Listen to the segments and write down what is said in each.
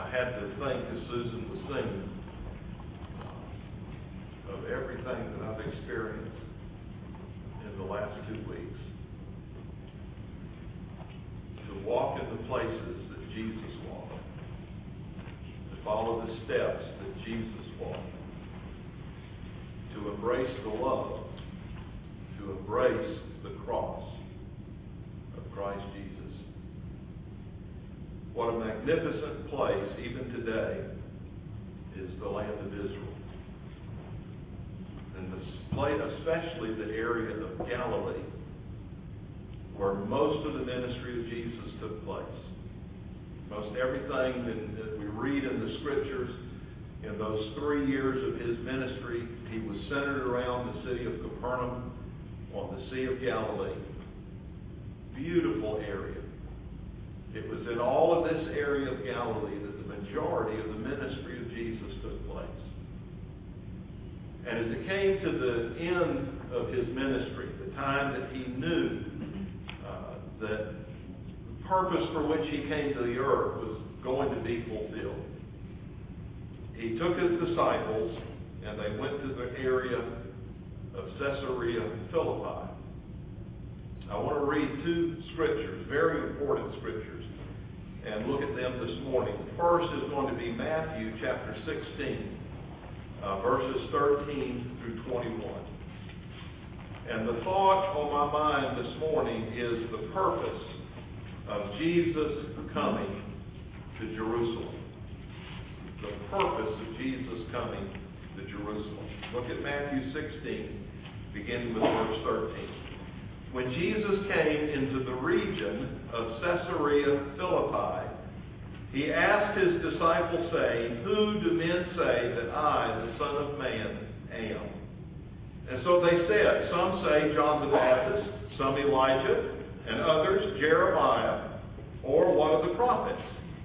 I had to think, as Susan was singing, of everything that I've experienced in the last 2 weeks. To walk in the places that Jesus walked. To follow the steps that Jesus walked. To embrace the love. To embrace the cross of Christ Jesus. What a magnificent place, even today, is the land of Israel. And especially the area of Galilee, where most of the ministry of Jesus took place. Most everything that we read in the Scriptures, in those 3 years of his ministry, he was centered around the city of Capernaum on the Sea of Galilee. Beautiful area. It was in all of this area of Galilee that the majority of the ministry of Jesus took place. And as it came to the end of his ministry, the time that he knew that the purpose for which he came to the earth was going to be fulfilled, he took his disciples and they went to the area of Caesarea Philippi. I want to read 2 scriptures, very important scriptures, and look at them this morning. The first is going to be Matthew chapter 16, verses 13 through 21. And the thought on my mind this morning is the purpose of Jesus coming to Jerusalem. The purpose of Jesus coming to Jerusalem. Look at Matthew 16, beginning with verse 13. When Jesus came into the region of Caesarea Philippi, he asked his disciples, saying, "Who do men say that I, the Son of Man, am?" And so they said, some say John the Baptist, some Elijah, and others Jeremiah, or one of the prophets.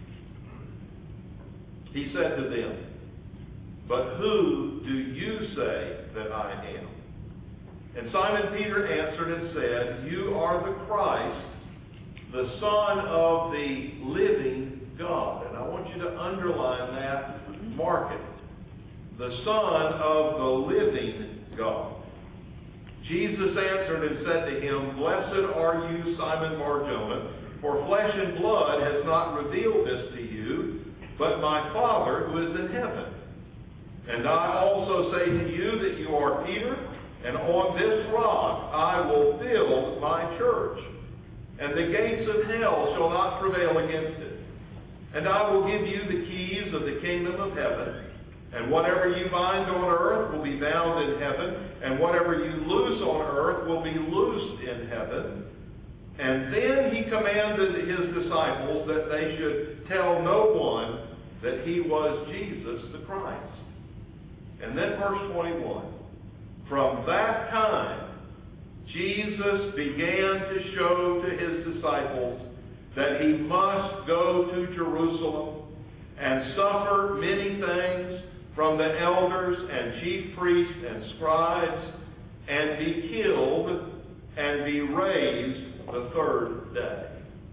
He said to them, "But who do you say that I am?" And Simon Peter answered and said, "You are the Christ, the Son of the living God." And I want you to underline that, mark it. The Son of the living God. Jesus answered and said to him, "Blessed are you, Simon Bar-Jonah, for flesh and blood has not revealed this to you, but my Father who is in heaven. And I also say to you that you are Peter, and on this rock I will build my church, and the gates of hell shall not prevail against it. And I will give you the keys of the kingdom of heaven, and whatever you bind on earth will be bound in heaven, and whatever you loose on earth will be loosed in heaven." And then he commanded his disciples that they should tell no one that he was Jesus the Christ. And then verse 21. From that time, Jesus began to show to his disciples that he must go to Jerusalem and suffer many things from the elders and chief priests and scribes, and be killed and be raised the third day.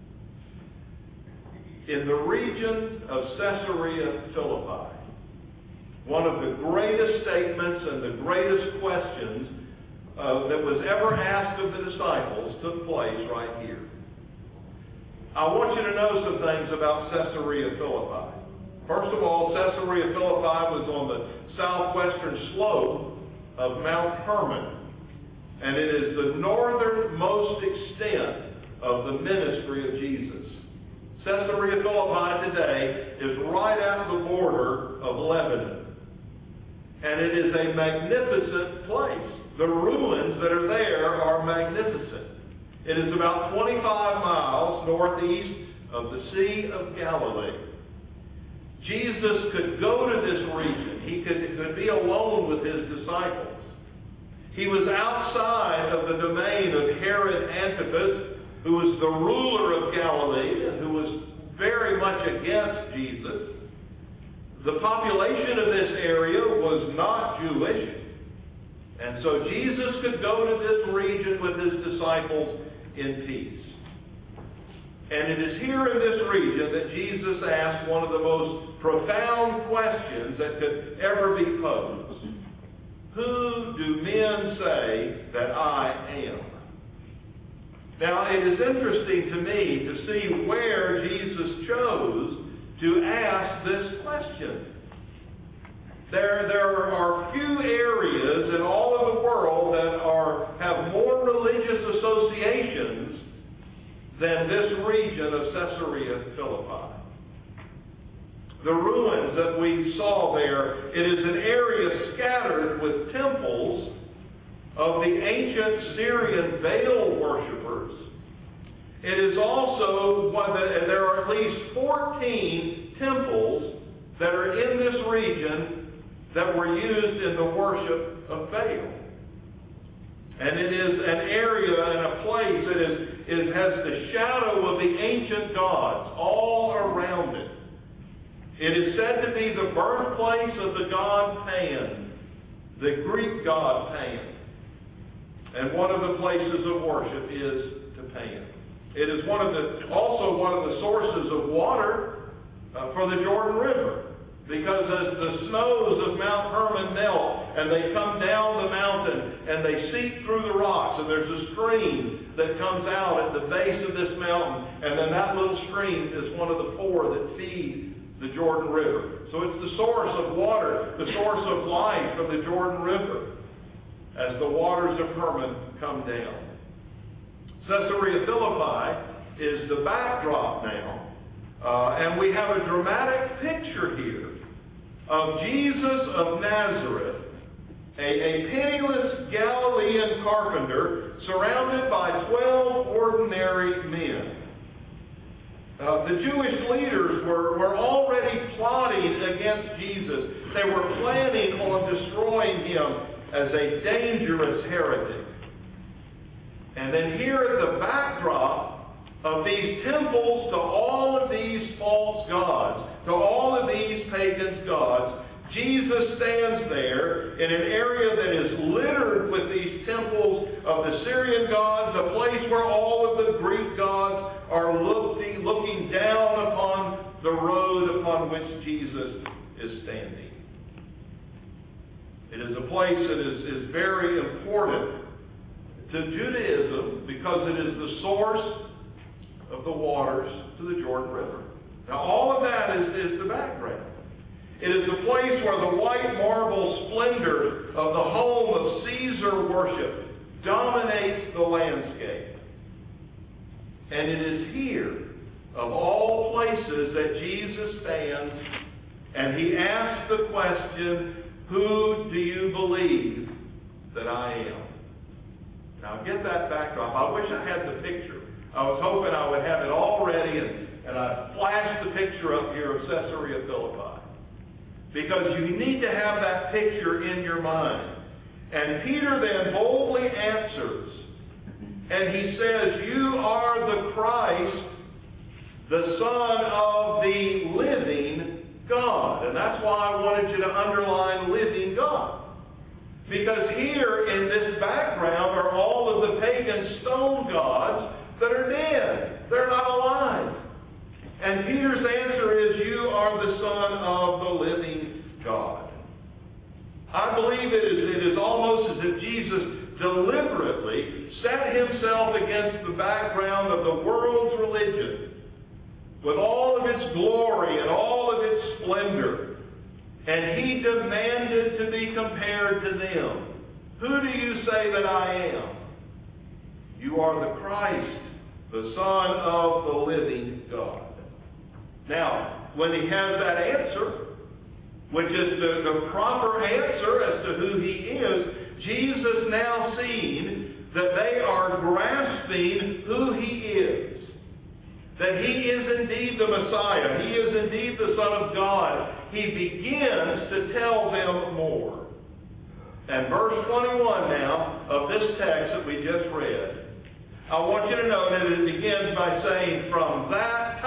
In the region of Caesarea Philippi, one of the greatest statements and the greatest questions that was ever asked of the disciples took place right here. I want you to know some things about Caesarea Philippi. First of all, Caesarea Philippi was on the southwestern slope of Mount Hermon, and it is the northernmost extent of the ministry of Jesus. Caesarea Philippi today is right at the border of Lebanon, and it is a magnificent place. The ruins that are there are magnificent. It is about 25 miles northeast of the Sea of Galilee. Jesus could go to this region. He could be alone with his disciples. He was outside of the domain of Herod Antipas, who was the ruler of Galilee and who was very much against Jesus. The population of this area was not Jewish. And so Jesus could go to this region with his disciples in peace. And it is here in this region that Jesus asked one of the most profound questions that could ever be posed. Who do men say that I am? Now, it is interesting to me to see where Jesus chose to ask this question. There are few areas in all of the world that have more religious associations than this region of Caesarea Philippi. The ruins that we saw there, it is an area scattered with temples of the ancient Syrian Baal worshippers. It is also there are at least 14 temples that are in this region that were used in the worship of Baal. And it is an area and a place that has the shadow of the ancient gods all around it. It is said to be the birthplace of the god Pan, the Greek god Pan. And one of the places of worship is to Pan. It is also one of the sources of water for the Jordan River. Because as the snows of Mount Hermon melt and they come down the mountain and they seep through the rocks, and there's a stream that comes out at the base of this mountain, and then that little stream is one of the four that feed the Jordan River. So it's the source of water, the source of life from the Jordan River as the waters of Hermon come down. Caesarea Philippi is the backdrop now. And we have a dramatic picture here of Jesus of Nazareth, a penniless Galilean carpenter surrounded by 12 ordinary men. The Jewish leaders were already plotting against Jesus. They were planning on destroying him as a dangerous heretic. And then here at the backdrop of these temples to all of these false gods, to all of these pagan gods, Jesus stands there in an area that is littered with these temples of the Syrian gods, a place where all of the Greek gods are looking down upon the road upon which Jesus is standing. It is a place that is very important to Judaism because it is the source of the waters to the Jordan River. Now all of that is the background. It is a place where the white marble splendor of the home of Caesar worship dominates the landscape. And it is here, of all places, that Jesus stands and he asks the question, who do you believe that I am? Now get that backdrop. I wish I had the picture. I was hoping I would have it all ready, and I flashed the picture up here of Caesarea Philippi. Because you need to have that picture in your mind. And Peter then boldly answers, and he says, you are the Christ, the Son of the living God. And that's why I wanted you to underline living God. Because here in this background are all of the pagan stone gods that are dead. They're not alive. And Peter's answer is, you are the Son of the living God. I believe it is almost as if Jesus deliberately set himself against the background of the world's religion with all of its glory and all of its splendor. And he demanded to be compared to them. Who do you say that I am? You are the Christ, the Son of the living God. Now, when he has that answer, which is the proper answer as to who he is, Jesus now seeing that they are grasping who he is. That he is indeed the Messiah. He is indeed the Son of God. He begins to tell them more. And verse 21 now of this text that we just read, I want you to know that it begins by saying, from that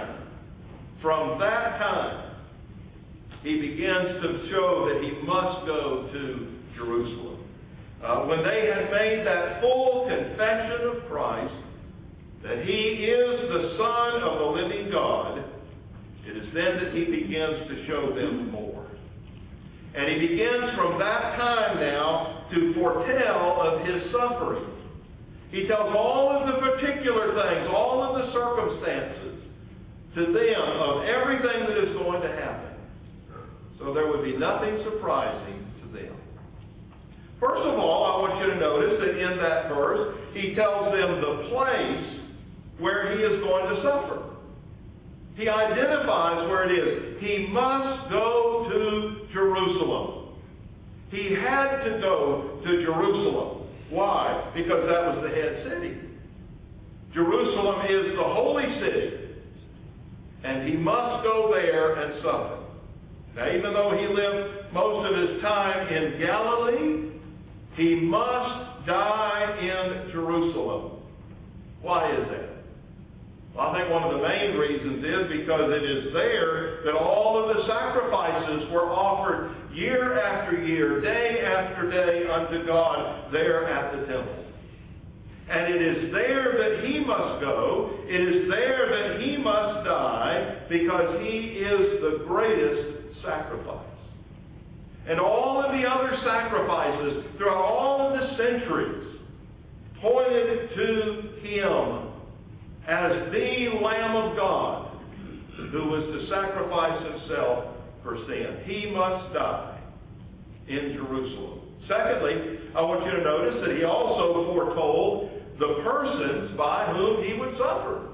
time, he begins to show that he must go to Jerusalem. When they had made that full confession of Christ, that he is the Son of the living God, it is then that he begins to show them more. And he begins from that time now to foretell of his suffering. He tells all of the particular things, all of the circumstances to them of everything that is going to happen. So there would be nothing surprising to them. First of all, I want you to notice that in that verse, he tells them the place where he is going to suffer. He identifies where it is. He must go to Jerusalem. He had to go to Jerusalem. Why? Because that was the head city. Jerusalem is the holy city. And he must go there and suffer. Now, even though he lived most of his time in Galilee, he must die in Jerusalem. Why is that? Well, I think one of the main reasons is because it is there that all of the sacrifices were offered year after year, day after day unto God there at the temple. And it is there that he must go. It is there that he must die because he is the greatest sacrifice. And all of the other sacrifices throughout all of the centuries pointed to him as the Lamb of God who was to sacrifice himself for sin. He must die in Jerusalem. Secondly, I want you to notice that he also foretold the persons by whom he would suffer.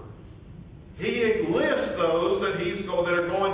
He lists those that are going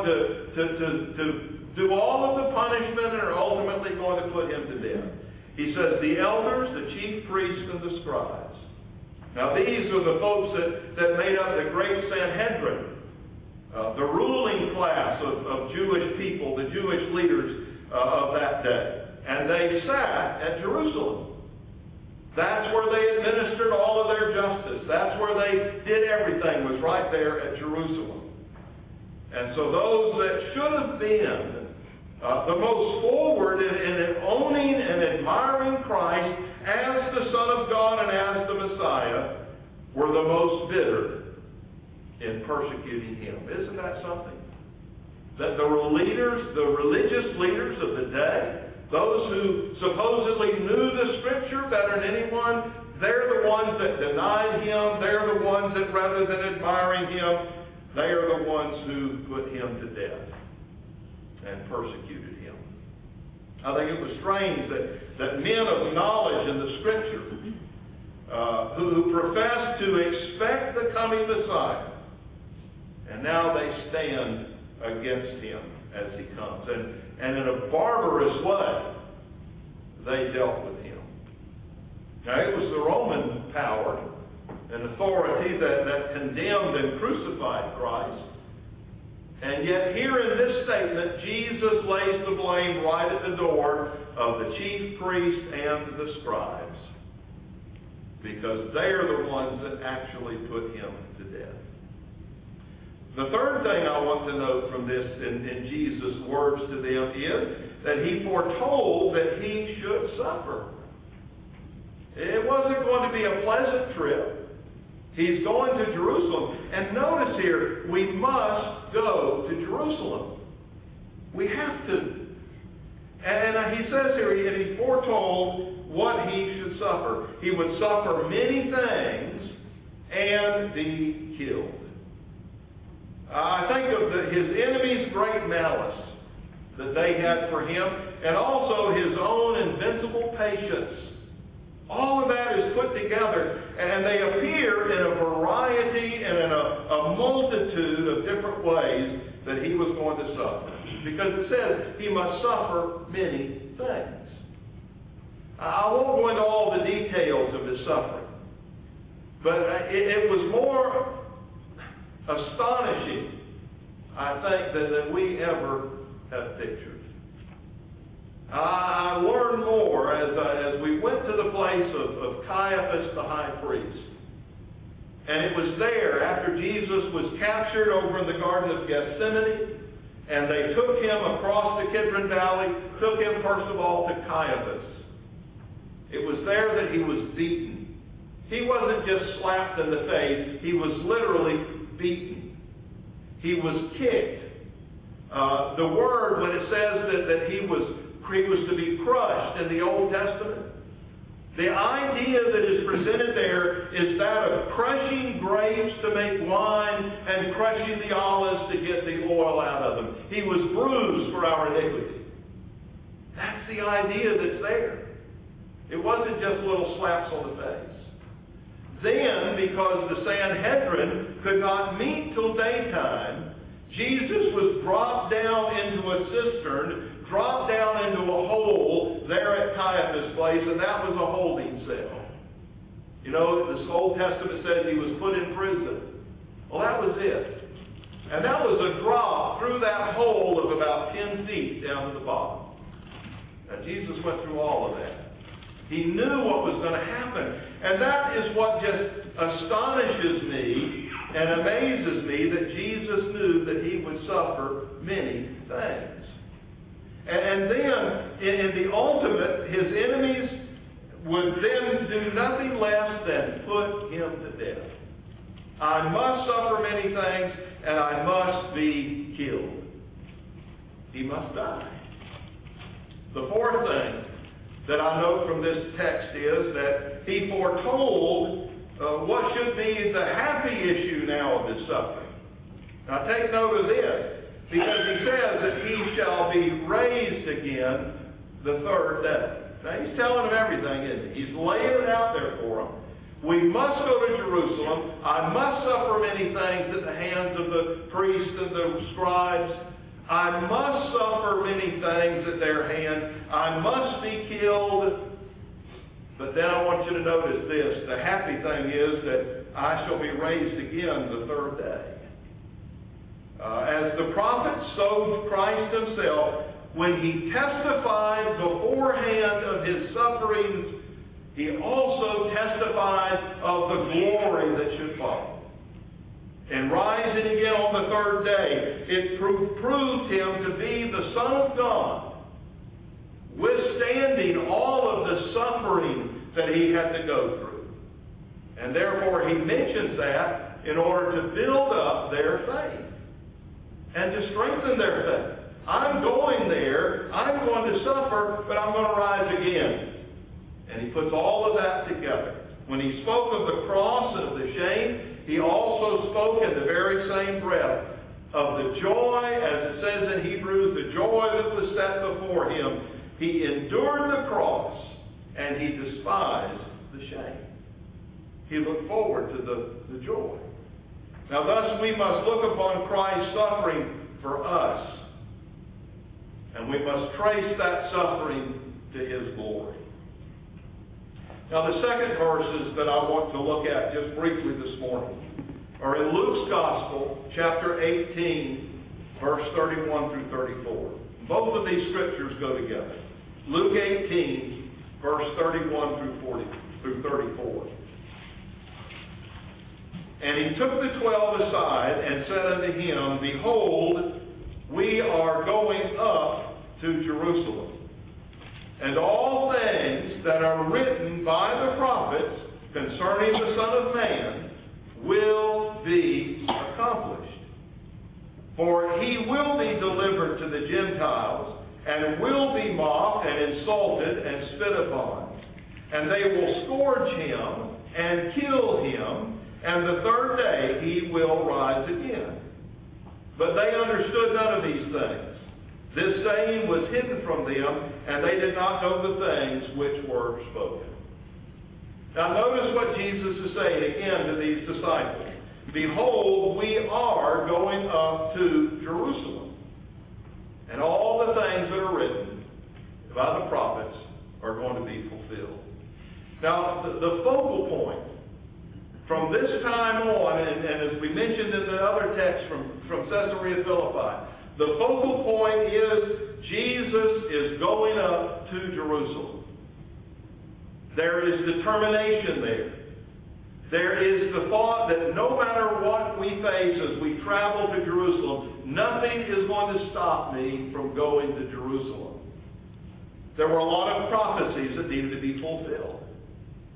to do all of the punishment and are ultimately going to put him to death. He says the elders, the chief priests, and the scribes. Now these are the folks that made up the great Sanhedrin, the ruling class of Jewish people, the Jewish leaders of that day. And they sat at Jerusalem. That's where they administered all of their justice. That's where they did everything, was right there at Jerusalem. And so those that should have been the most forward in owning and admiring Christ as the Son of God and as the Messiah were the most bitter in persecuting him. Isn't that something? That the religious leaders of the day, those who supposedly knew the Scripture better than anyone, they're the ones that denied him. They're the ones that, rather than admiring him, they are the ones who put him to death and persecuted him. I think it was strange that men of knowledge in the Scripture who professed to expect the coming Messiah, and now they stand against him as he comes. And in a barbarous way, they dealt with him. Now, it was the Roman power and authority that condemned and crucified Christ. And yet here in this statement, Jesus lays the blame right at the door of the chief priests and the scribes, because they are the ones that actually put him to death. The third thing I want to note from this in Jesus' words to them is that he foretold that he should suffer. It wasn't going to be a pleasant trip. He's going to Jerusalem. And notice here, we must go to Jerusalem. We have to. And he says here, and he foretold what he should suffer. He would suffer many things and be killed. I think of his enemies' great malice that they had for him, and also his own invincible patience. All of that is put together, and they appear in a variety and in a multitude of different ways that he was going to suffer. Because it says he must suffer many things. I won't go into all the details of his suffering, but it was more astonishing, I think, than we ever have pictured. I learned more as we went to the place of Caiaphas the high priest. And it was there, after Jesus was captured over in the Garden of Gethsemane, and they took him across the Kidron Valley, took him first of all to Caiaphas. It was there that he was beaten He wasn't just slapped in the face. He was literally beaten. He was kicked. The word, when it says that he was to be crushed in the Old Testament, the idea that is presented there is that of crushing grapes to make wine and crushing the olives to get the oil out of them. He was bruised for our iniquity. That's the idea that's there. It wasn't just little slaps on the face. Then, because the Sanhedrin could not meet till daytime, Jesus was dropped down into a cistern, dropped down into a hole there at Caiaphas' place, and that was a holding cell. You know, the Old Testament says he was put in prison. Well, that was it. And that was a drop through that hole of about 10 feet down to the bottom. Now, Jesus went through all of that. He knew what was going to happen. And that is what just astonishes me and amazes me, that Jesus knew that he would suffer many things. And then, in the ultimate, his enemies would then do nothing less than put him to death. I must suffer many things, and I must be killed. He must die. The fourth thing that I note from this text is that he foretold what should be the happy issue now of his suffering. Now take note of this, because he says that he shall be raised again the third day. Now he's telling them everything, isn't he? He's laying it out there for them. We must go to Jerusalem. I must suffer many things at the hands of the priests and the scribes. I must suffer many things at their hand. I must be killed. But then I want you to notice this. The happy thing is that I shall be raised again the third day. As the prophet, so Christ himself, when he testified beforehand of his sufferings, he also testified of the glory that should follow. And rising again on the third day, it proved him to be the Son of God, withstanding all of the suffering that he had to go through. And therefore he mentions that in order to build up their faith and to strengthen their faith. I'm going there, I'm going to suffer, but I'm going to rise again. And he puts all of that together. When he spoke of the cross and of the shame, he also spoke in the very same breath of the joy, as it says in Hebrews, the joy that was set before him. He endured the cross, and he despised the shame. He looked forward to the joy. Now thus we must look upon Christ's suffering for us, and we must trace that suffering to his glory. Now the second verses that I want to look at just briefly this morning are in Luke's Gospel, chapter 18, verse 31 through 34. Both of these scriptures go together. Luke 18, verse 31 through 34. And he took the 12 aside and said unto him, Behold, we are going up to Jerusalem. And all things that are written by the prophets concerning the Son of Man will be accomplished. For he will be delivered to the Gentiles, and will be mocked and insulted and spit upon. And they will scourge him and kill him, and the third day he will rise again. But they understood none of these things. This saying was hidden from them, and they did not know the things which were spoken. Now notice what Jesus is saying again to these disciples. Behold, we are going up to Jerusalem. And all the things that are written by the prophets are going to be fulfilled. Now, the focal point from this time on, and as we mentioned in the other text from Caesarea Philippi, the focal point is Jesus is going up to Jerusalem. There is determination there. There is the thought that no matter what we face as we travel to Jerusalem, nothing is going to stop me from going to Jerusalem. There were a lot of prophecies that needed to be fulfilled.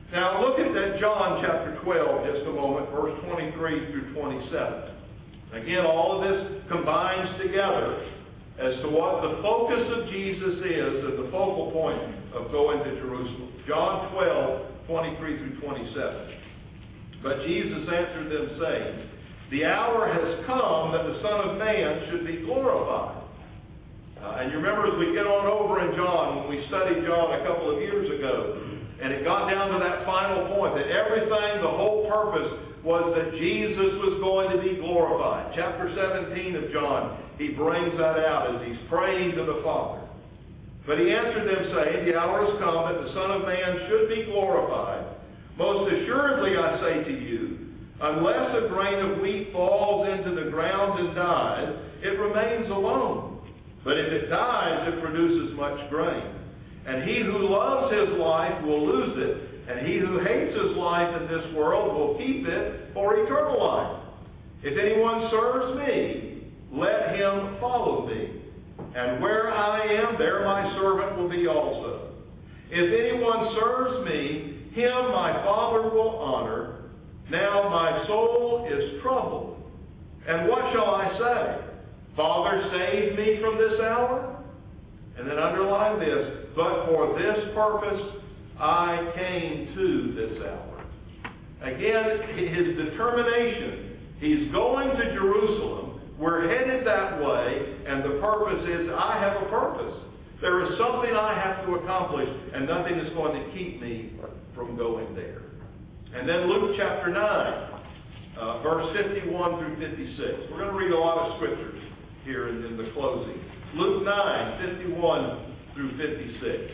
Now look at that John chapter 12 just a moment, verse 23 through 27. Again, all of this combines together as to what the focus of Jesus is and the focal point of going to Jerusalem. John 12, 23 through 27. But Jesus answered them, saying, the hour has come that the Son of Man should be glorified. And you remember as we get on over in John, when we studied John a couple of years ago, and it got down to that final point, that everything, the whole purpose, was that Jesus was going to be glorified. Chapter 17 of John, he brings that out as he's praying to the Father. But he answered them, saying, the hour has come that the Son of Man should be glorified. Most assuredly I say to you, unless a grain of wheat falls into the ground and dies, it remains alone. But if it dies, it produces much grain. And he who loves his life will lose it, and he who hates his life in this world will keep it for eternal life. If anyone serves me, let him follow me. And where I am, there my servant will be also. If anyone serves me, him my Father will honor. Now my soul is troubled. And what shall I say? Father, save me from this hour? And then underline this, but for this purpose I came to this hour. Again, his determination. He's going to Jerusalem. We're headed that way, and the purpose is, I have a purpose. There is something I have to accomplish, and nothing is going to keep me from going there. And then Luke chapter 9, verse 51 through 56. We're going to read a lot of scriptures here in the closing. Luke 9, 51 through 56.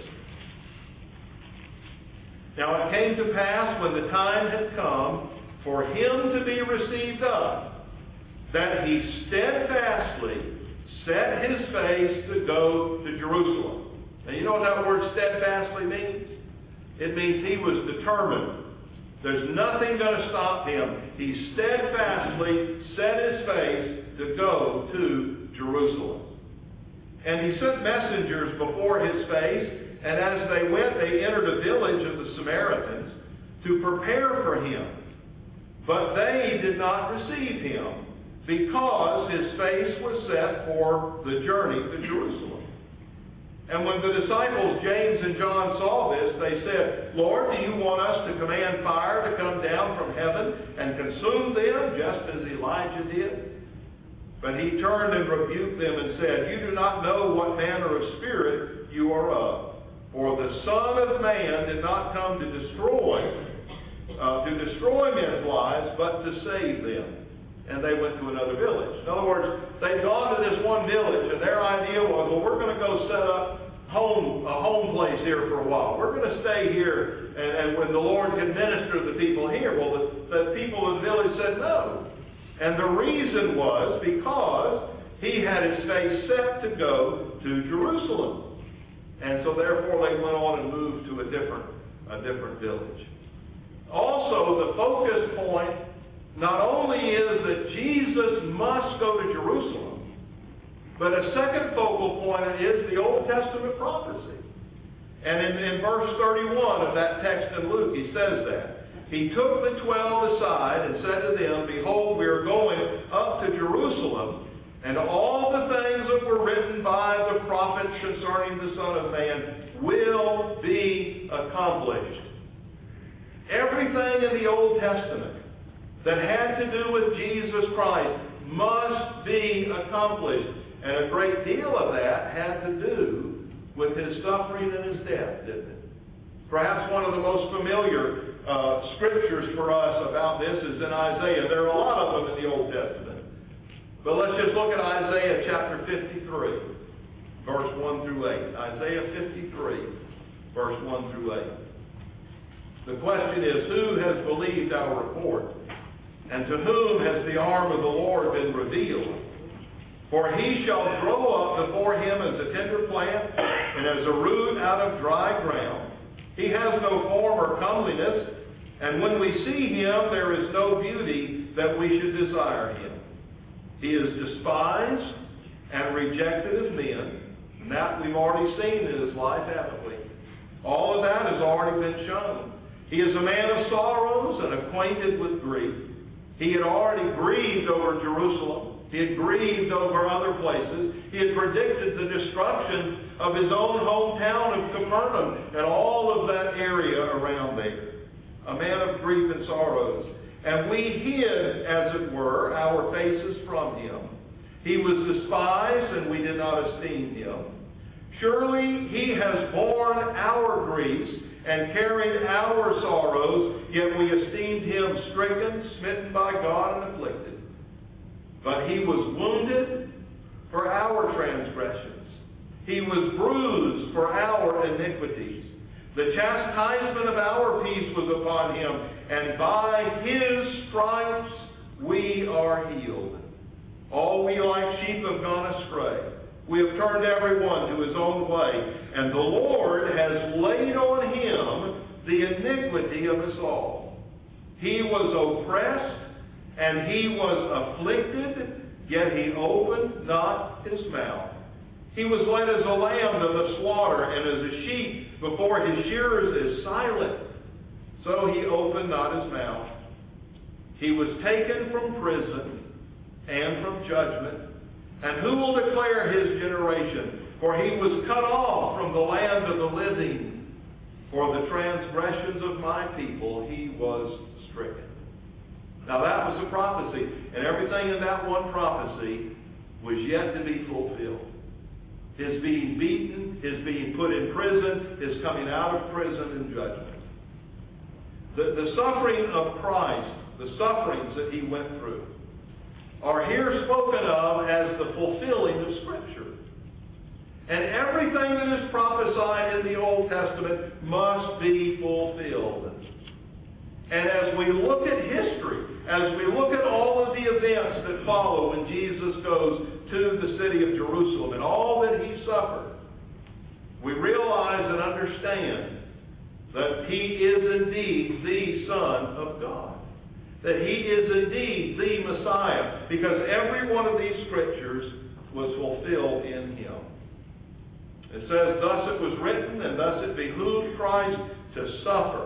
Now it came to pass when the time had come for him to be received up, that he steadfastly set his face to go to Jerusalem. Now you know what that word steadfastly means? It means he was determined. There's nothing going to stop him. He steadfastly set his face to go to Jerusalem. And he sent messengers before his face, and as they went, they entered a village of the Samaritans to prepare for him. But they did not receive him, because his face was set for the journey to Jerusalem. And when the disciples James and John saw this, they said, Lord, do you want us to command fire to come down from heaven and consume them, just as Elijah did? But he turned and rebuked them and said, you do not know what manner of spirit you are of. For the Son of Man did not come to destroy men's lives, but to save them. And they went to another village. In other words, they'd gone to this one village, and their idea was, well, we're going to go set up a home place here for a while. We're going to stay here, and when the Lord can minister to the people here. Well, the people of the village said no. And the reason was because he had his face set to go to Jerusalem. And so therefore they went on and moved to a different village. Also, the focus point not only is that Jesus must go to Jerusalem, but a second focal point is the Old Testament prophecy. And in verse 31 of that text in Luke, he says that. He took the 12 aside and said to them, behold, we are going up to Jerusalem, and all the things that were written by the prophets concerning the Son of Man will be accomplished. Everything in the Old Testament that had to do with Jesus Christ must be accomplished. And a great deal of that had to do with his suffering and his death, didn't it? Perhaps one of the most familiar scriptures for us about this is in Isaiah. There are a lot of them in the Old Testament. But let's just look at Isaiah chapter 53, verse 1 through 8. Isaiah 53, verse 1 through 8. The question is, who has believed our report? And to whom has the arm of the Lord been revealed? For he shall grow up before him as a tender plant, and as a root out of dry ground. He has no form or comeliness, and when we see him, there is no beauty that we should desire him. He is despised and rejected of men, and that we've already seen in his life, haven't we? All of that has already been shown. He is a man of sorrows and acquainted with grief. He had already grieved over Jerusalem. He had grieved over other places. He had predicted the destruction of his own hometown of Capernaum and all of that area around there. A man of grief and sorrows. And we hid, as it were, our faces from him. He was despised, and we did not esteem him. Surely he has borne our griefs and carried our sorrows, yet we esteemed him stricken, smitten by God, and afflicted. But he was wounded for our transgressions. He was bruised for our iniquities. The chastisement of our peace was upon him, and by his stripes we are healed. All we like sheep have gone astray. We have turned everyone to his own way, and the Lord has laid on him the iniquity of us all. He was oppressed, and he was afflicted, yet he opened not his mouth. He was led as a lamb to the slaughter, and as a sheep before his shearers is silent, so he opened not his mouth. He was taken from prison and from judgment. And who will declare his generation? For he was cut off from the land of the living. For the transgressions of my people he was stricken. Now that was a prophecy. And everything in that one prophecy was yet to be fulfilled. His being beaten, his being put in prison, his coming out of prison and judgment. The suffering of Christ, the sufferings that he went through, are here spoken of as the fulfilling of Scripture. And everything that is prophesied in the Old Testament must be fulfilled. And as we look at history, as we look at all of the events that follow when Jesus goes to the city of Jerusalem and all that he suffered, we realize and understand that he is indeed the Son of God. That he is indeed the Messiah, because every one of these scriptures was fulfilled in him. It says, thus it was written, and thus it behooved Christ to suffer.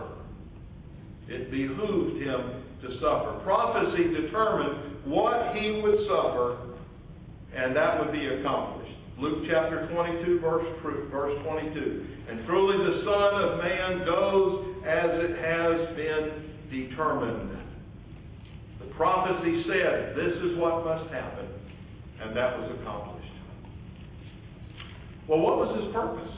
It behooved him to suffer. Prophecy determined what he would suffer, and that would be accomplished. Luke chapter 22, verse 22. And truly the Son of Man goes as it has been determined. The prophecy said, this is what must happen, and that was accomplished. Well, what was his purpose?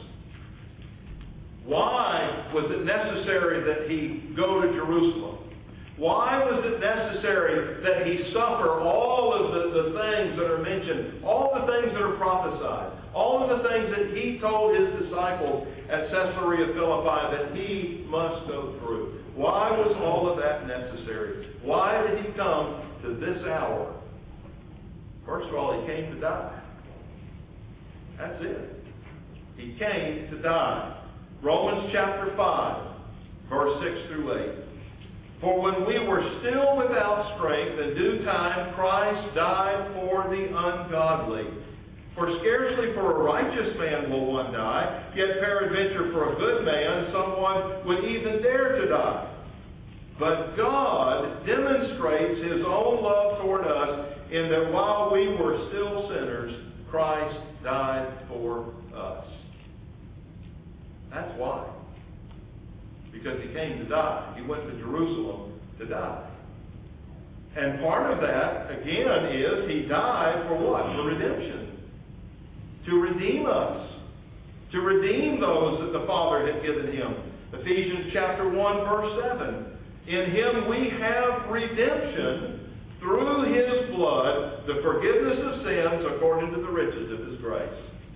Why was it necessary that he go to Jerusalem? Why was it necessary that he suffer all of the things that are mentioned, all the things that are prophesied, all of the things that he told his disciples at Caesarea Philippi that he must go through? Why was all of that necessary? Why did he come to this hour? First of all, he came to die. That's it. He came to die. Romans chapter 5, verse 6 through 8. For when we were still without strength, in due time Christ died for the ungodly. For scarcely for a righteous man will one die, yet peradventure for a good man someone would even dare to die. But God demonstrates his own love toward us in that while we were still sinners, Christ died for us. That's why. Because he came to die. He went to Jerusalem to die. And part of that, again, is he died for what? For redemption. To redeem us. To redeem those that the Father had given him. Ephesians chapter 1, verse 7. In him we have redemption through his blood, the forgiveness of sins according to the riches of his grace.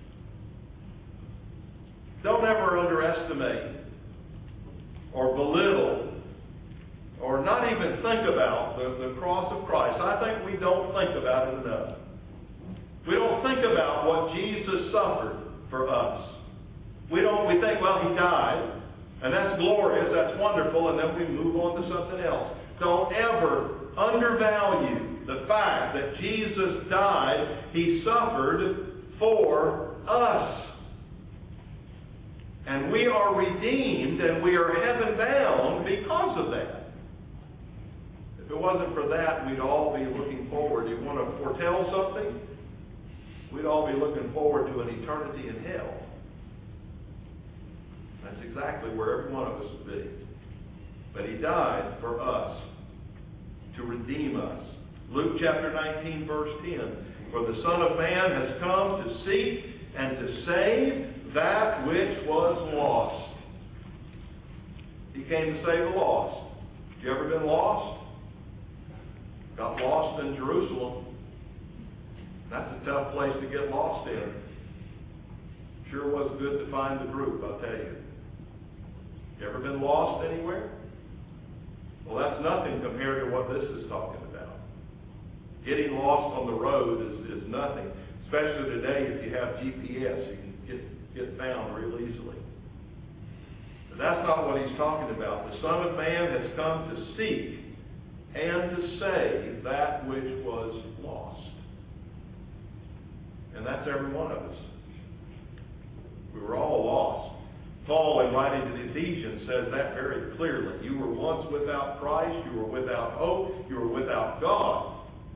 Don't ever underestimate or belittle or not even think about the cross of Christ. I think we don't think about it enough. We don't think about what Jesus suffered for us. We think, well, he died, and that's glorious, that's wonderful, and then we move on to something else. Don't ever undervalue the fact that Jesus died. He suffered for us. And we are redeemed and we are heaven-bound because of that. If it wasn't for that, we'd all be looking forward. You want to foretell something? We'd all be looking forward to an eternity in hell. That's exactly where every one of us would be. But He died for us to redeem us. Luke chapter 19, verse 10. For the Son of Man has come to seek and to save that which was lost. He came to save the lost. Have you ever been lost? Got lost in Jerusalem. That's a tough place to get lost in. Sure was good to find the group, I'll tell you. You ever been lost anywhere? Well, that's nothing compared to what this is talking about. Getting lost on the road is nothing. Especially today, if you have GPS, you can get found real easily. But that's not what He's talking about. The Son of Man has come to seek and to save that which was lost. And that's every one of us. We were all lost. Paul, in writing to the Ephesians, says that very clearly. You were once without Christ. You were without hope. You were without God.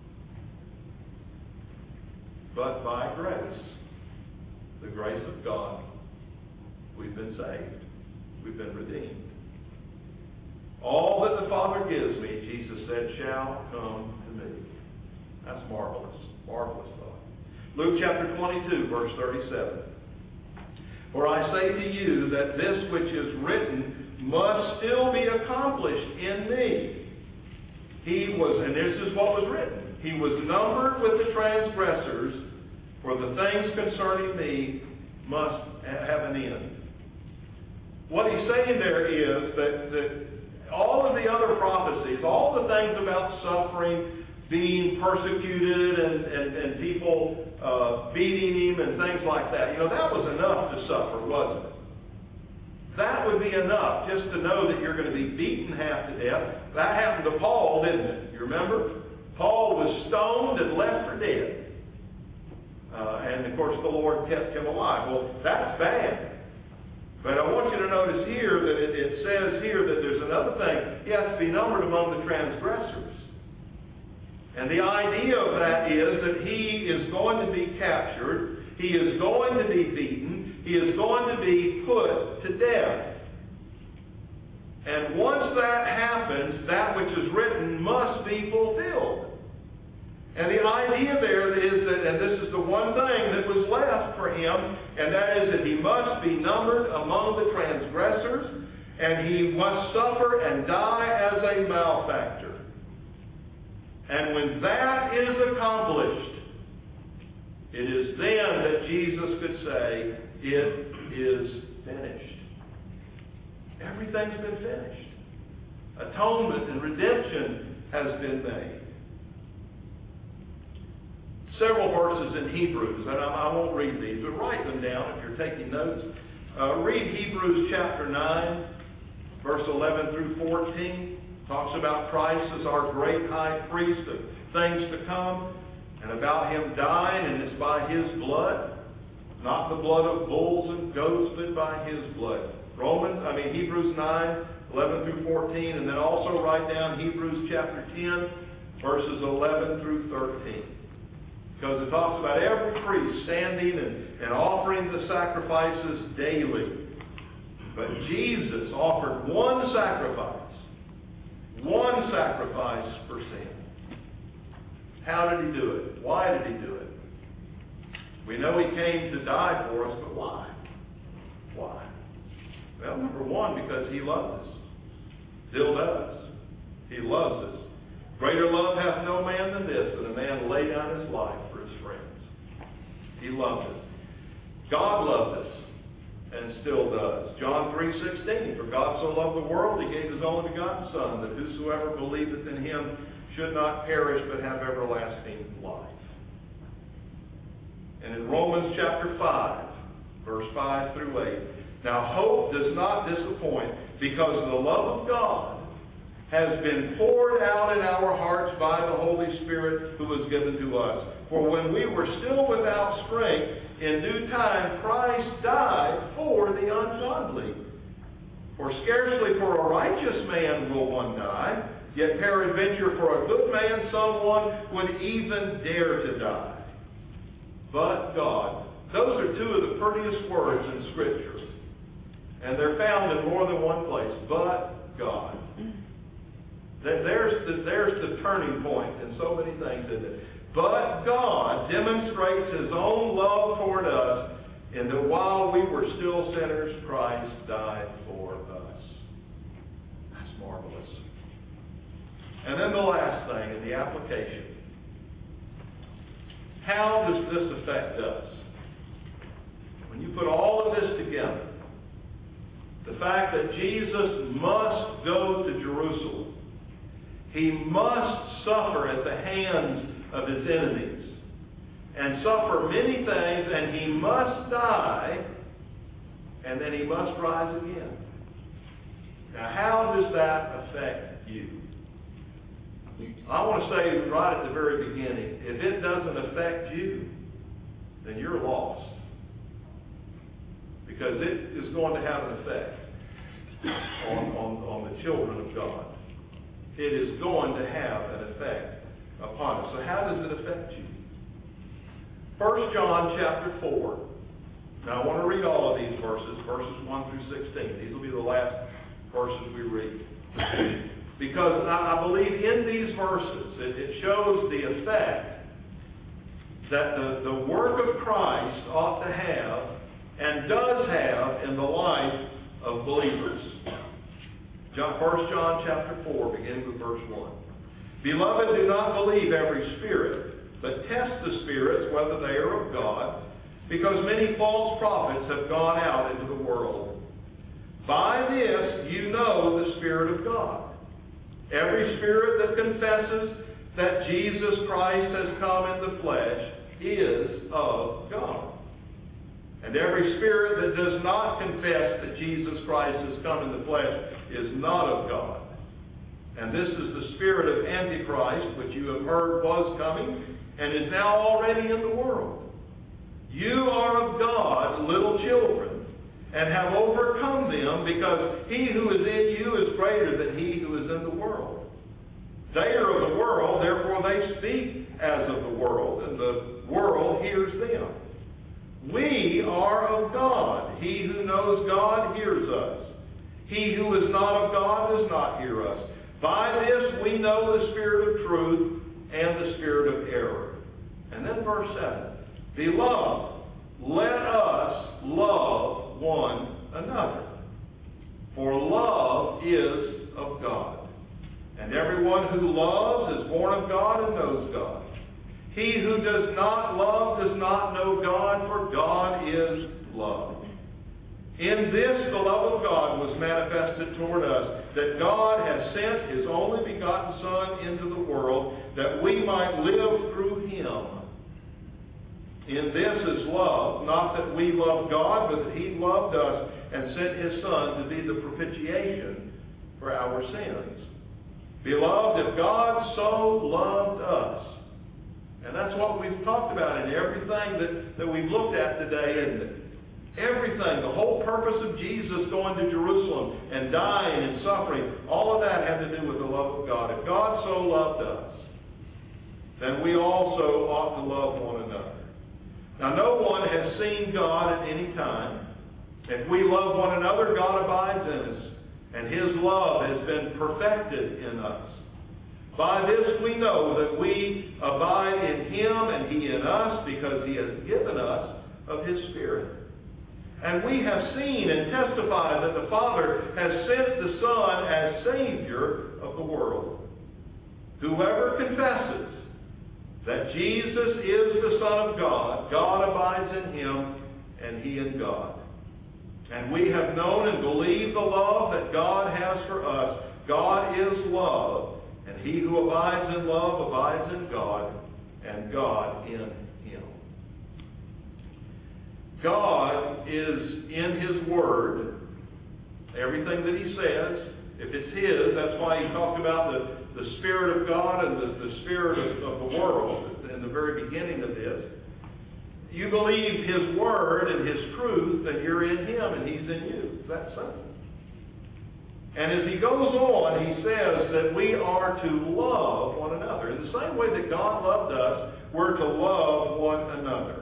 But by grace, the grace of God, we've been saved. We've been redeemed. All that the Father gives me, Jesus said, shall come to me. That's marvelous. Marvelous thought. Luke chapter 22, verse 37. For I say to you that this which is written must still be accomplished in me. He was, and this is what was written, He was numbered with the transgressors, for the things concerning me must have an end. What he's saying there is that all of the other prophecies, all the things about suffering, being persecuted, and people beating him and things like that, that was enough to suffer, wasn't it? That would be enough just to know that you're going to be beaten half to death. That happened to Paul, didn't it? You remember? Paul was stoned and left for dead. And of course the Lord kept him alive. Well, that's bad. But I want you to notice here that it says here that there's another thing. He has to be numbered among the transgressors. And the idea of that is that he is going to be captured. He is going to be beaten. He is going to be put to death. And once that happens, that which is written must be fulfilled. And the idea there is that, and this is the one thing that was left for him, and that is that he must be numbered among the transgressors, and he must suffer and die as a malefactor. And when that is accomplished, it is then that Jesus could say, it is finished. Everything's been finished. Atonement and redemption has been made. Several verses in Hebrews, and I won't read these, but write them down if you're taking notes. Read Hebrews chapter 9, verse 11 through 14. Talks about Christ as our great high priest of things to come, and about Him dying, and it's by His blood, not the blood of bulls and goats, but by His blood. Hebrews 9, 11 through 14, and then also write down Hebrews chapter 10, verses 11 through 13. Because it talks about every priest standing and offering the sacrifices daily. But Jesus offered one sacrifice for sin. How did He do it? Why did He do it? We know He came to die for us, but why? Why? Well, number one, because He loved us. Still does. He loves us. Greater love hath no man than this, that a man lay down his life for his friends. He loved us. God loved us, and still does. John 3:16, for God so loved the world, He gave His only begotten Son, that whosoever believeth in Him should not perish, but have everlasting life. And in Romans chapter 5, verse 5 through 8, now hope does not disappoint, because the love of God has been poured out in our hearts by the Holy Spirit who was given to us. For when we were still without strength, in due time Christ died for the ungodly. For scarcely for a righteous man will one die, yet peradventure for a good man someone would even dare to die. But God. Those are two of the prettiest words in Scripture. And they're found in more than one place. But God. There's the turning point in so many things, isn't it? But God demonstrates His own love toward us in that while we were still sinners, Christ died for us. That's marvelous. And then the last thing in the application. How does this affect us? When you put all of this together, the fact that Jesus must go to Jerusalem, He must suffer at the hands of His enemies, and suffer many things, and He must die, and then He must rise again. Now, how does that affect you? I want to say right at the very beginning, if it doesn't affect you, then you're lost. Because it is going to have an effect on the children of God. It is going to have an effect upon us. So how does it affect you? 1 John chapter 4. Now I want to read all of these verses 1 through 16. These will be the last verses we read. Because I believe in these verses it shows the effect that the work of Christ ought to have and does have in the life of believers. 1 John chapter 4, beginning with verse 1. Beloved, do not believe every spirit, but test the spirits whether they are of God, because many false prophets have gone out into the world. By this you know the Spirit of God. Every spirit that confesses that Jesus Christ has come in the flesh is of God. And every spirit that does not confess that Jesus Christ has come in the flesh is not of God. And this is the spirit of Antichrist, which you have heard was coming, and is now already in the world. You are of God, little children, and have overcome them, because he who is in you is greater than he who is in the world. They are of the world, therefore they speak as of the world, and the world hears them. We are of God. He who knows God hears us. He who is not of God does not hear us. By this we know the spirit of truth and the spirit of error. And then verse 7. Beloved, let us love one another. For love is of God. And everyone who loves is born of God and knows God. He who does not love does not know God, for God is love. In this the love of God was manifested toward us, that God has sent His only begotten Son into the world, that we might live through Him. In this is love, not that we love God, but that He loved us and sent His Son to be the propitiation for our sins. Beloved, if God so loved us, and that's what we've talked about in everything that we've looked at today, isn't it? Everything, the whole purpose of Jesus going to Jerusalem and dying and suffering, all of that had to do with the love of God. If God so loved us, then we also ought to love one another. Now, no one has seen God at any time. If we love one another, God abides in us, and His love has been perfected in us. By this we know that we abide in Him and He in us, because He has given us of His Spirit. And we have seen and testified that the Father has sent the Son as Savior of the world. Whoever confesses that Jesus is the Son of God, God abides in Him and He in God. And we have known and believed the love that God has for us. God is love, and he who abides in love abides in God, and God in Him. God is in His Word. Everything that He says, if it's His, that's why He talked about the Spirit of God and the Spirit of the world. In in the very beginning of this. You believe His Word and His truth, and you're in Him and He's in you. It's that simple. And as he goes on, he says that we are to love one another. In the same way that God loved us, we're to love one another.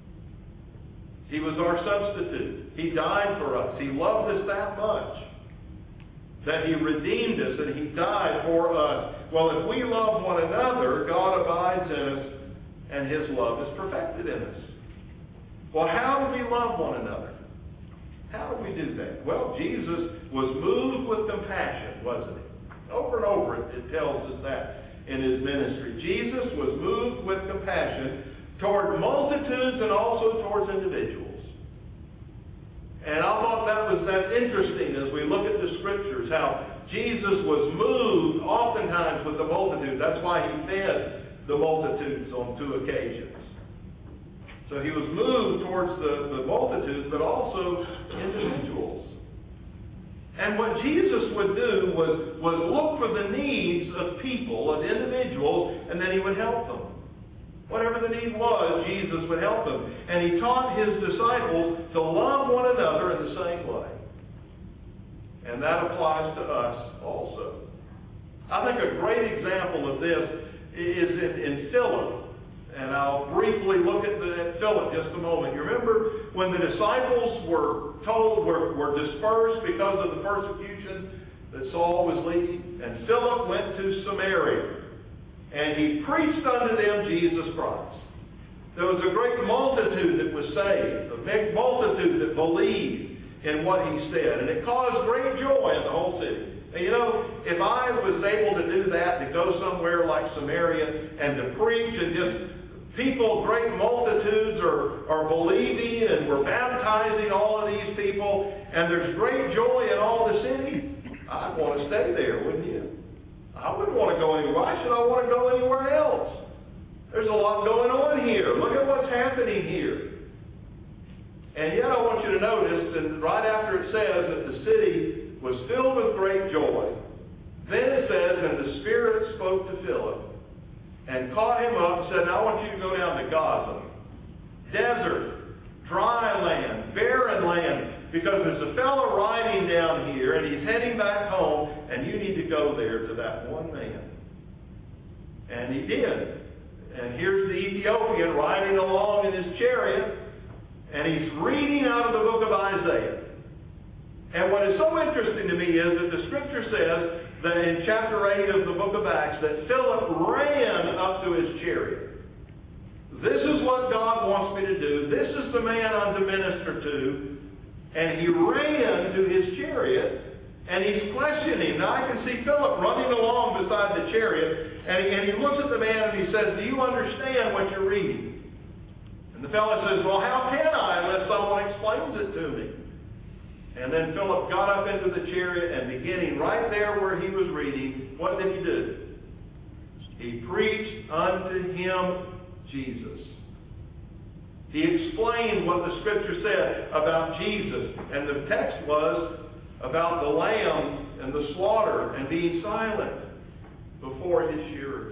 He was our substitute. He died for us. He loved us that much that He redeemed us and He died for us. Well, if we love one another, God abides in us and His love is perfected in us. Well, how do we love one another? How do we do that? Well, Jesus was moved with compassion, wasn't He? Over and over it tells us that in His ministry. Jesus was moved with compassion toward multitudes and also towards individuals. And I thought that's interesting as we look at the Scriptures, how Jesus was moved oftentimes with the multitudes. That's why He fed the multitudes on 2 occasions. So He was moved towards the multitudes, but also individuals. And what Jesus would do was look for the needs of people, of individuals, and then He would help them. Whatever the need was, Jesus would help them. And He taught His disciples to love one another in the same way. And that applies to us also. I think a great example of this is in Philip. And I'll briefly look at Philip just a moment. You remember when the disciples were dispersed because of the persecution that Saul was leading? And Philip went to Samaria. And he preached unto them Jesus Christ. There was a great multitude that was saved. A big multitude that believed in what he said. And it caused great joy in the whole city. And you know, if I was able to do that, to go somewhere like Samaria and to preach and just people, great multitudes are believing and we're baptizing all of these people and there's great joy in all the city, I'd want to stay there, wouldn't you? I wouldn't want to go anywhere. Why should I want to go anywhere else? There's a lot going on here. Look at what's happening here. And yet I want you to notice that right after it says that the city was filled with great joy, then it says, and the Spirit spoke to Philip and caught him up and said, now I want you to go down to Gaza. Desert, dry land, barren land, because there's a fellow riding down here and he's heading back home and you need to go there to that one man. And he did. And here's the Ethiopian riding along in his chariot and he's reading out of the book of Isaiah. And what is so interesting to me is that the Scripture says that in chapter 8 of the book of Acts that Philip ran up to his chariot. This is what God wants me to do. This is the man I'm to minister to. And he ran to his chariot and he's questioning. Now I can see Philip running along beside the chariot and he looks at the man and he says, do you understand what you're reading? And the fellow says, well, how can I unless someone explains it to me? And then Philip got up into the chariot and beginning right there where he was reading, what did he do? He preached unto him Jesus. He explained what the Scripture said about Jesus. And the text was about the lamb and the slaughter and being silent before his shearers.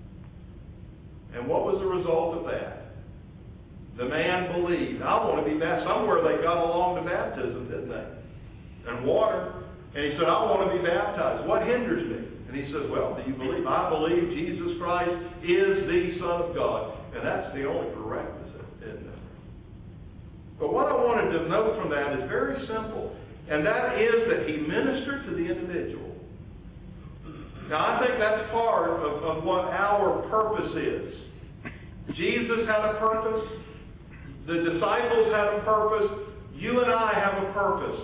And what was the result of that? The man believed. I want to be baptized. Somewhere they got along to baptism, didn't they? And water. And he said, I want to be baptized. What hinders me? And he says, well, do you believe? I believe Jesus Christ is the Son of God. And that's the only prerequisite, isn't it? But what I wanted to note from that is very simple. And that is that he ministered to the individual. Now, I think that's part of what our purpose is. Jesus had a purpose. The disciples had a purpose. You and I have a purpose.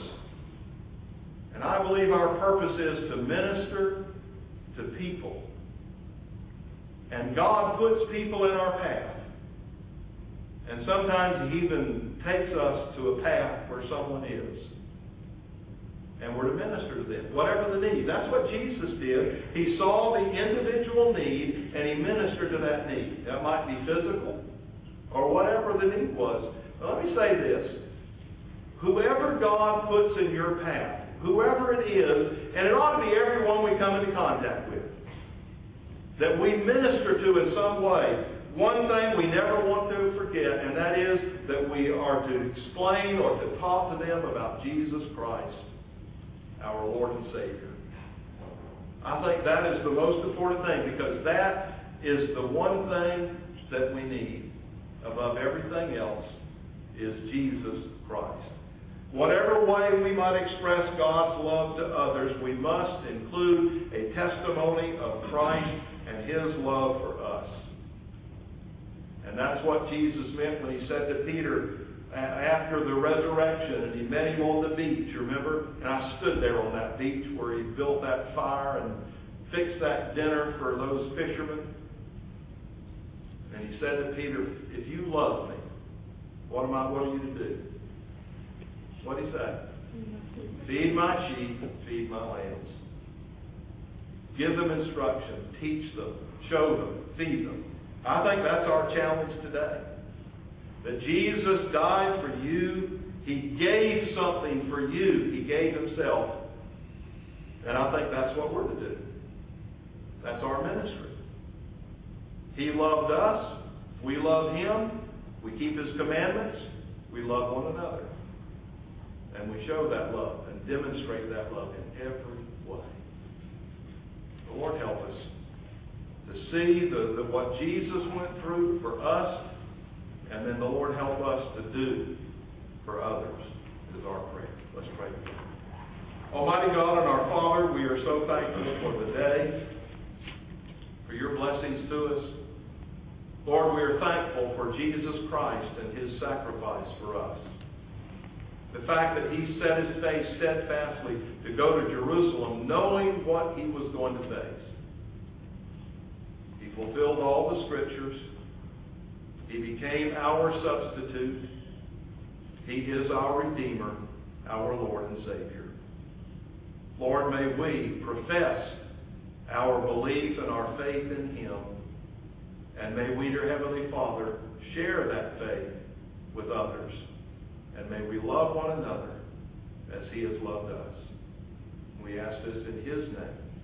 And I believe our purpose is to minister to people. And God puts people in our path. And sometimes He even takes us to a path where someone is. And we're to minister to them, whatever the need. That's what Jesus did. He saw the individual need and He ministered to that need. That might be physical or whatever the need was. Now, let me say this. Whoever God puts in your path, whoever it is, and it ought to be everyone we come into contact with, that we minister to in some way, one thing we never want to forget, and that is that we are to explain or to talk to them about Jesus Christ, our Lord and Savior. I think that is the most important thing, because that is the one thing that we need above everything else, is Jesus Christ. Whatever way we might express God's love to others, we must include a testimony of Christ and His love for us. And that's what Jesus meant when He said to Peter after the resurrection, and He met him on the beach, remember? And I stood there on that beach where He built that fire and fixed that dinner for those fishermen. And He said to Peter, if you love me, what are you to do? What did He say? Feed my sheep, feed my lambs. Give them instruction, teach them, show them, feed them. I think that's our challenge today. That Jesus died for you. He gave something for you. He gave Himself. And I think that's what we're to do. That's our ministry. He loved us. We love Him. We keep His commandments. We love one another. And we show that love and demonstrate that love in every way. The Lord help us to see what Jesus went through for us, and then the Lord help us to do for others, is our prayer. Let's pray together. Almighty God and our Father, we are so thankful for the day, for your blessings to us. Lord, we are thankful for Jesus Christ and His sacrifice for us. The fact that He set His face steadfastly to go to Jerusalem knowing what He was going to face. He fulfilled all the Scriptures. He became our substitute. He is our Redeemer, our Lord and Savior. Lord, may we profess our belief and our faith in Him. And may we, dear Heavenly Father, share that faith with others. And may we love one another as He has loved us. We ask this in His name.